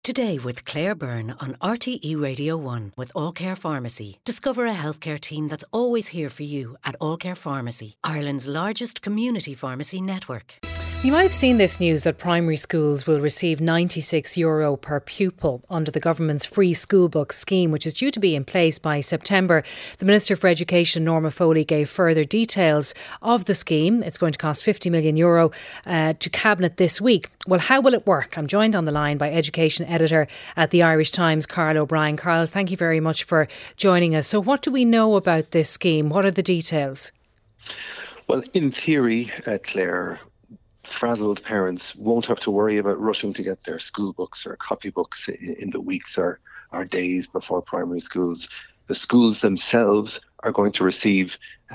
Today with Claire Byrne on RTE Radio 1 with All Care Pharmacy. Discover a healthcare team that's always here for you at All Care Pharmacy, Ireland's largest community pharmacy network. You might have seen this news that primary schools will receive €96 per pupil under the government's free school books scheme, which is due to be in place by September. The Minister for Education, Norma Foley, gave further details of the scheme. It's going to cost €50 million to Cabinet this week. Well, how will it work? I'm joined on the line by Education Editor at the Irish Times, Carl O'Brien. Carl, thank you very much for joining us. So what do we know about this scheme? What are the details? Well, in theory, Claire, frazzled parents won't have to worry about rushing to get their school books or copybooks in the weeks or days before primary schools. The schools themselves are going to receive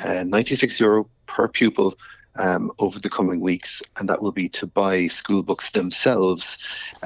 €96 per pupil over the coming weeks, and that will be to buy school books themselves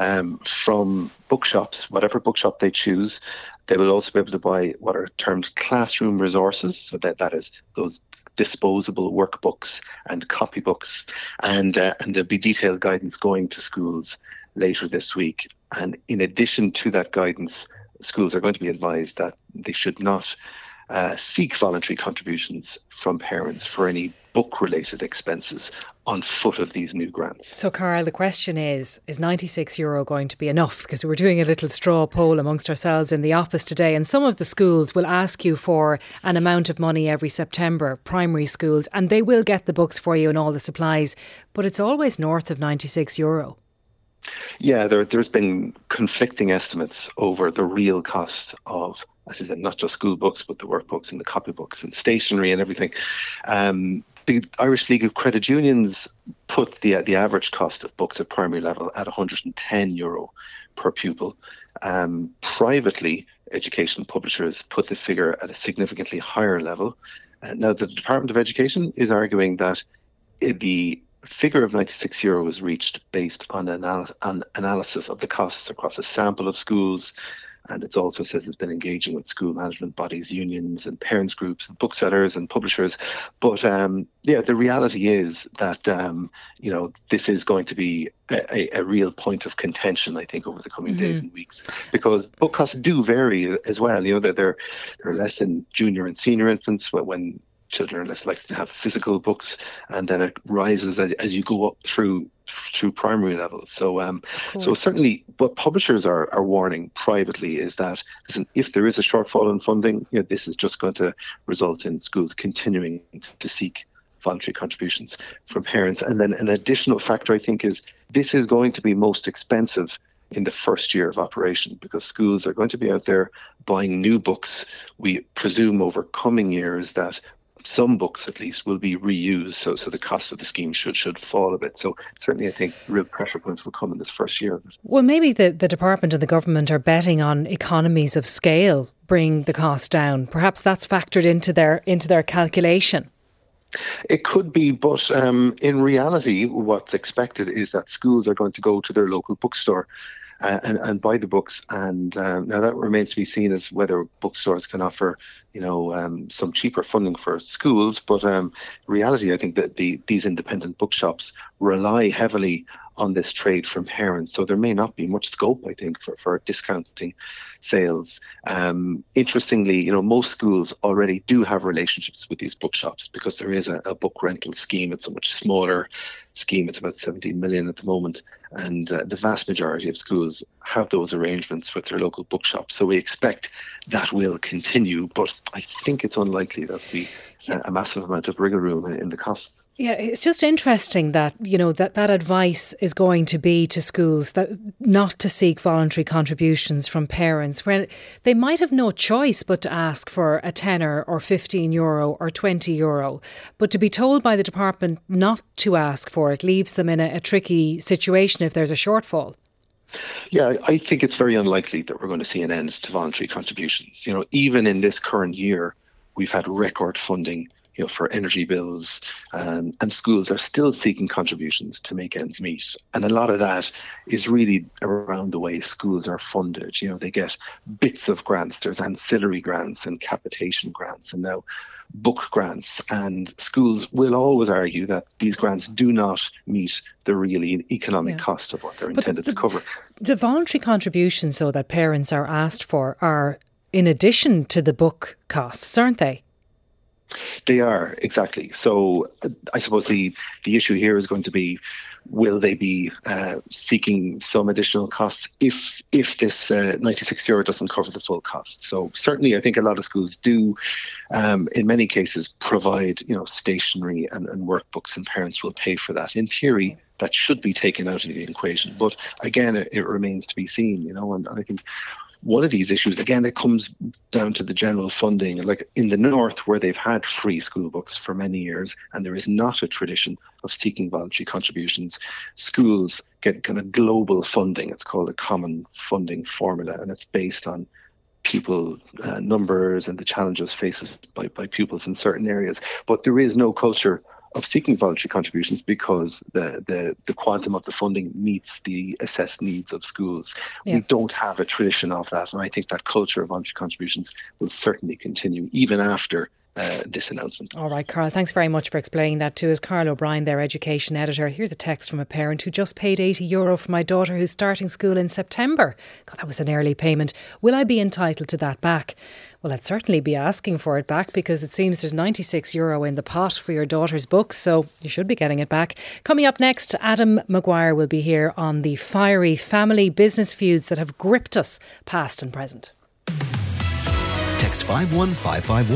from bookshops, whatever bookshop they choose. They will also be able to buy what are termed classroom resources, so that is those disposable workbooks and copybooks, and there'll be detailed guidance going to schools later this week. And in addition to that guidance, schools are going to be advised that they should not seek voluntary contributions from parents for any book-related expenses on foot of these new grants. So, Carl, the question is €96 going to be enough? Because we were doing a little straw poll amongst ourselves in the office today, and some of the schools will ask you for an amount of money every September, primary schools, and they will get the books for you and all the supplies, but it's always north of €96. Yeah, there's been conflicting estimates over the real cost of, as I said, not just school books, but the workbooks and the copybooks and stationery and everything. The Irish League of Credit Unions put the average cost of books at primary level at €110 per pupil. Privately, education publishers put the figure at a significantly higher level. Now, the Department of Education is arguing that the figure of €96 was reached based on analysis of the costs across a sample of schools. And it also says it's been engaging with school management bodies, unions and parents groups and booksellers and publishers. But the reality is that, this is going to be a real point of contention, I think, over the coming days and weeks, because book costs do vary as well. You know, they're less in junior and senior infants when children are less likely to have physical books, and then it rises as you go up through primary levels. So certainly what publishers are warning privately is that, listen, if there is a shortfall in funding, this is just going to result in schools continuing to seek voluntary contributions from parents. And then an additional factor, I think, is this is going to be most expensive in the first year of operation, because schools are going to be out there buying new books. We presume over coming years that some books at least will be reused, so the cost of the scheme should fall a bit. So certainly I think real pressure points will come in this first year of it. Well, maybe the department and the government are betting on economies of scale bring the cost down. Perhaps that's factored into their calculation. It could be, but in reality what's expected is that schools are going to go to their local bookstore and buy the books, and now that remains to be seen as whether bookstores can offer some cheaper funding for schools. But in reality, I think that these independent bookshops rely heavily on this trade from parents, so there may not be much scope, I think, for discounting sales. Interestingly, most schools already do have relationships with these bookshops, because there is a book rental scheme. It's a much smaller scheme. It's about 17 million at the moment, and the vast majority of schools have those arrangements with their local bookshops. So we expect that will continue, but I think it's unlikely that there'll be a massive amount of wriggle room in the costs. Yeah, it's just interesting that, that advice is going to be to schools that not to seek voluntary contributions from parents, when they might have no choice but to ask for a tenner or €15 or €20. But to be told by the department not to ask for it leaves them in a tricky situation if there's a shortfall. Yeah, I think it's very unlikely that we're going to see an end to voluntary contributions. Even in this current year, we've had record funding for energy bills, and schools are still seeking contributions to make ends meet. And a lot of that is really around the way schools are funded. They get bits of grants. There's ancillary grants and capitation grants, and now book grants. And schools will always argue that these grants do not meet the really economic cost of what they're intended to cover. The voluntary contributions, though, that parents are asked for are in addition to the book costs, aren't they? They are, exactly. So I suppose the issue here is going to be, will they be seeking some additional costs if this €96 doesn't cover the full cost? So certainly I think a lot of schools do, in many cases, provide stationery and workbooks, and parents will pay for that. In theory, that should be taken out of the equation. But again, it remains to be seen, and I think one of these issues, again, it comes down to the general funding. Like in the north, where they've had free school books for many years, and there is not a tradition of seeking voluntary contributions, schools get kind of global funding. It's called a common funding formula, and it's based on pupil numbers and the challenges faced by pupils in certain areas. But there is no culture of seeking voluntary contributions because the quantum of the funding meets the assessed needs of schools. Yeah. We don't have a tradition of that, and I think that culture of voluntary contributions will certainly continue even after this announcement. All right, Carl, thanks very much for explaining that to us. Carl O'Brien, their education editor. Here's a text from a parent who just paid €80 for my daughter who's starting school in September. God, that was an early payment. Will I be entitled to that back? Well, I'd certainly be asking for it back, because it seems there's €96 in the pot for your daughter's books, so you should be getting it back. Coming up next, Adam Maguire will be here on the fiery family business feuds that have gripped us, past and present. Text 51551.